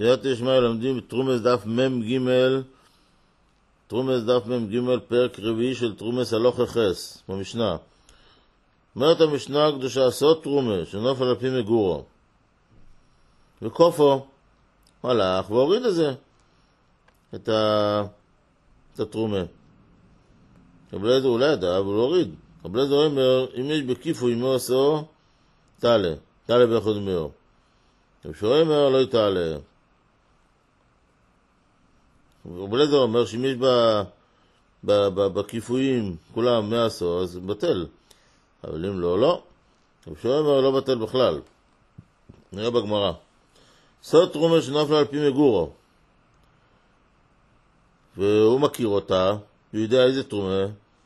סייעתא דשמיא לומדים בתרומס דף מ"ג, תרומס דף מ"ג, פרק רביעי של תרומס הלוך חס, במשנה. אומרת המשנה הקדושה, עשות תרומה שנופל על פי מגורו, וקופו הלך והוריד את זה, את התרומה. רבי אליעזר אולי ידע, אבל הוא הוריד. רבי אליעזר אומר, אם יש בקיפוי מי עשו, תעלה באחד מאו. רבי שמעון אומר, לא תעלה. רבי אליעזר אומר שאם יש בקיפויים כולם 100 עשו, אז בטל. אבל אם לא, לא. רבי שמעון אומר, לא בטל בכלל. נראה בגמרא. סוד תרומה שנופל על פי מגורו, והוא מכיר אותה, הוא יודע איזה תרומה,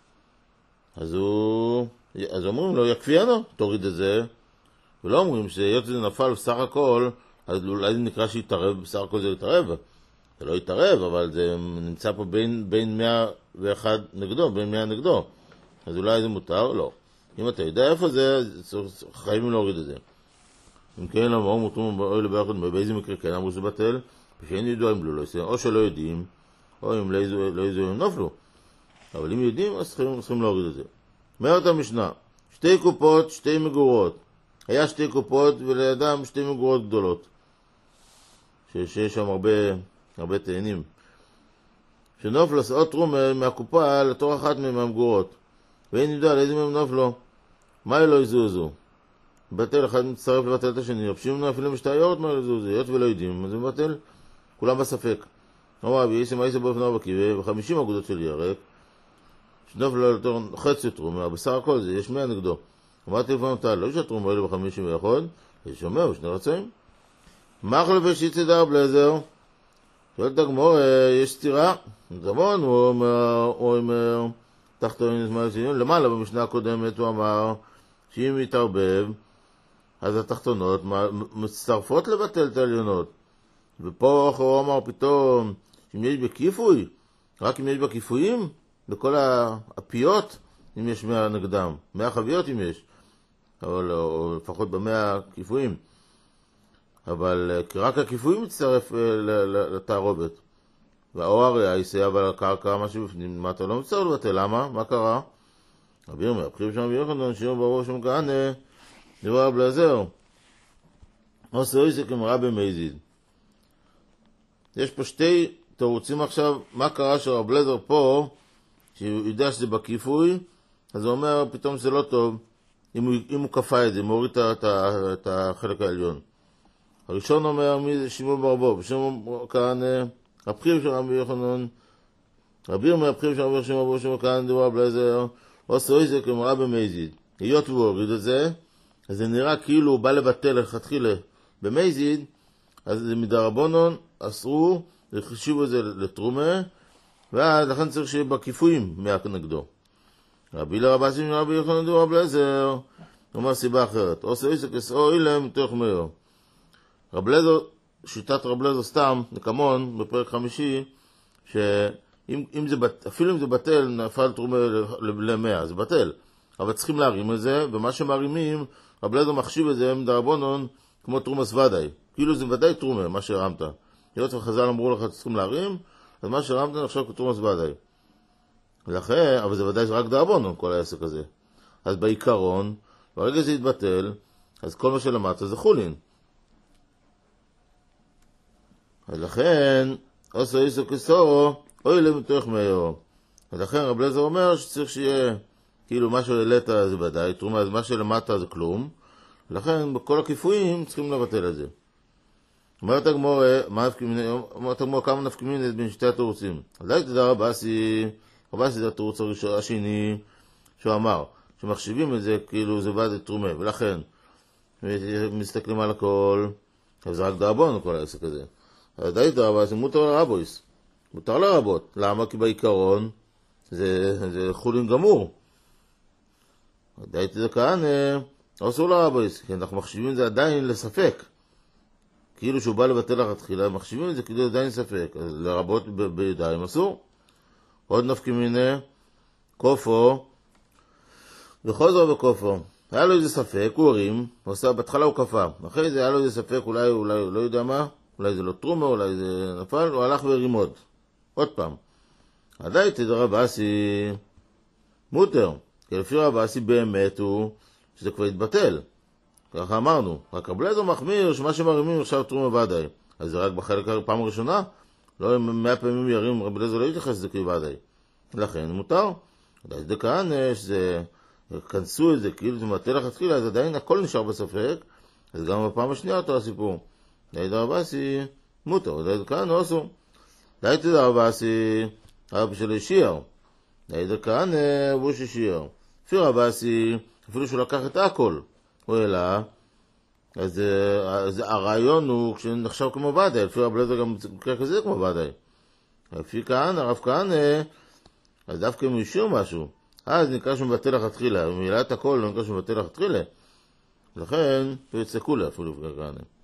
אז אומרים לו, יקפיינו, תוריד את זה, ולא אומרים שהיות זה נפל בסך הכל, אז אולי זה נקרא שיתערב, בסך הכל זה יתערב. זה לא יתערב, אבל זה נמצא פה בין 101 נגדו, בין 100 נגדו. אז אולי זה מותר? לא. אם אתה יודע איפה זה, חייבים להוריד את זה. אם כן, למה מותרים או לבאחד, באיזה מקרה כן אמרו שזה בטל, ושאין ידוע אם לא עושה, או שלא יודעים, או אם לא יודעים נופלו. אבל אם יודעים, אז צריכים להוריד את זה. אומרת המשנה, 2 קופות, 2 מגורות. היה 2 קופות ולידם 2 מגורות גדולות. שיש שם הרבה תאנים. שנופל עשאות תרומה מהקופה לתור אחת מהמגורות. ואין ידוע על איזה מהם נופלו. מה לא יזוזו? בטל, אחד מצטרף לבטל את השני. רבשים אפילו משתעיות מה יזוזו. היות ולא יודעים, אז זה מבטל. כולם בספק. אמר רבי יסם אייסה באופן ארבע ו50 אגודות של ירק. שנופל על לתור חצי תרומה. בסך הכל זה, יש 100 נגדו. אמרתי לפעמים אותה, לא יש התרומה האלה ב51, יש שומע, ושני רצאים. מחלפה שיצא רבי אליעזר, שואלת הגמור, יש סתירה. זמון, הוא אומר, תחתון נזמן לסיום, למעלה במשנה הקודמת הוא אמר, שאם מתערבב, אז התחתונות מצטרפות לבטל את העליונות. ופה הוא אמר פתאום, שאם יש בקיפוי, רק אם יש בקיפויים, בכל הפיות, אם יש 100 נגדם, 100 חביות אם יש, אבל או לפחות ב100 קיפויים. אבל רק הקיפויים מצטרף לתערובת. והאור היסע, אבל הקרקע, מה שבפנים, מה אתה לא מצטרף לבטל, למה? מה קרה? רבי ירמיה, הבחיב שם ביוחנן, שירו ברור שם כהנה, דבר רבי אליעזר. עושה איזה כמראה במזיד. יש פה 2 תירוצים עכשיו, מה קרה שרבי אליעזר פה, שהוא יודע שזה בקיפוי, אז הוא אומר פתאום זה לא טוב, אם הוא כפה את זה, מוריד את החלק העליון. הראשון אומר, מי זה שמעון בר אבוב? שמעון כהנה, הבחיב של רבי יוחנן, רבי ירמיה הבחיב של רבי שמעון בר כהנה, דבר רבי אליעזר, עושה איזה כמראה במזיד. היות והוא הוריד את זה, אז זה נראה כאילו הוא בא לבטל לכתחילה במזיד, אז זה מדרבנן, אסרו, החשיבו את זה לתרומה, ואז לכן צריך שיהיה בקיפויים 100 נגדו. רבי לרבה סימן רבי יוחנן דבר רבי אליעזר, אומר סיבה אחרת, עושה איזה כסאו אילם תוך מאו. רבי אליעזר, שיטת רבי אליעזר סתם, נקמון, בפרק 5, שאם זה אפילו אם זה בטל, נפל תרומה ל100, זה בטל. אבל צריכים להרים את זה, ומה שמרימים, רבי אליעזר מחשיב את זה מדרבנן כמו תרומס ודאי. כאילו זה ודאי תרומה, מה שהרמת. היות וחז"ל אמרו לך, צריכים להרים, אז מה שהרמת נחשב כתרומס ודאי. ולכן, אבל זה ודאי רק דרבנן, כל העסק הזה. אז בעיקרון, ברגע זה יתבטל, אז כל מה שלמדת זה חולין. אז לכן, עושה איסו כסו, אוי למתוח מאו. ולכן רבי אליעזר אומר שצריך שיהיה, כאילו מה שהעלית זה ודאי, תרומה, אז מה שלמדת זה כלום. ולכן בכל הקיפויים צריכים לבטל את זה. אומרת הגמור, כמה נפקמינת בין 2 התירוצים. אז די תדע רבסי זה התירוץ השני שהוא אמר, שמחשיבים את זה כאילו זה ועד תרומה, ולכן מסתכלים על הכל, אז זה רק דרבנן כל העסק הזה. אז די תדע רבסי מותר לרבויס, מותר לרבות. למה? כי בעיקרון זה חולין גמור. די תדע כהנה, אסור לרבויס, כי אנחנו מחשיבים את זה עדיין לספק. כאילו שהוא בא לבטל לך התחילה, מחשיבים את זה כאילו עדיין ספק. אז לרבות בידיים אסור. עוד נפקמינה, קופו, וחוזר בקופו. היה לו איזה ספק, הוא הרים, בהתחלה הוא קפה. אחרי זה היה לו איזה ספק, אולי לא יודע מה, אולי זה לא תרומה, אולי זה נפל, הוא הלך ורימוד. עוד פעם. עדיין דרב אסי מותר, כי לפי רב אסי באמת הוא שזה כבר התבטל. ככה אמרנו, רק רב אליעזר מחמיר שמה שמרימים עכשיו תרומה ודאי. אז זה רק בחלק פעם ראשונה, לא 100 פעמים ירים רב אליעזר לא יתייחס לזה כוודאי. לכן מותר. עדיין זה כאן שזה כנסו את זה כאילו זה מטה לכתחילה, אז עדיין הכל נשאר בספק, אז גם בפעם השנייה אותו הסיפור. עדיין דרב אסי מותר, עדיין כאן לא אסור. עדיין דרב אסי הרב של השיר. עדיין כאן הוא ששיר. לפי רב אסי אפילו שהוא לקח את הכל. הוא אלא, אז הרעיון הוא כשנחשב כמו ודאי, לפי רב אליעזר גם מקרה כזה כמו ודאי. לפי כאן, הרב כאן, אז דווקא אם הוא השאיר משהו, אז נקרא שמבטל לכתחילה, ומילא את הכל לא נקרא שמבטל לכתחילה. לכן, הוא יצא כולה אפילו כאן.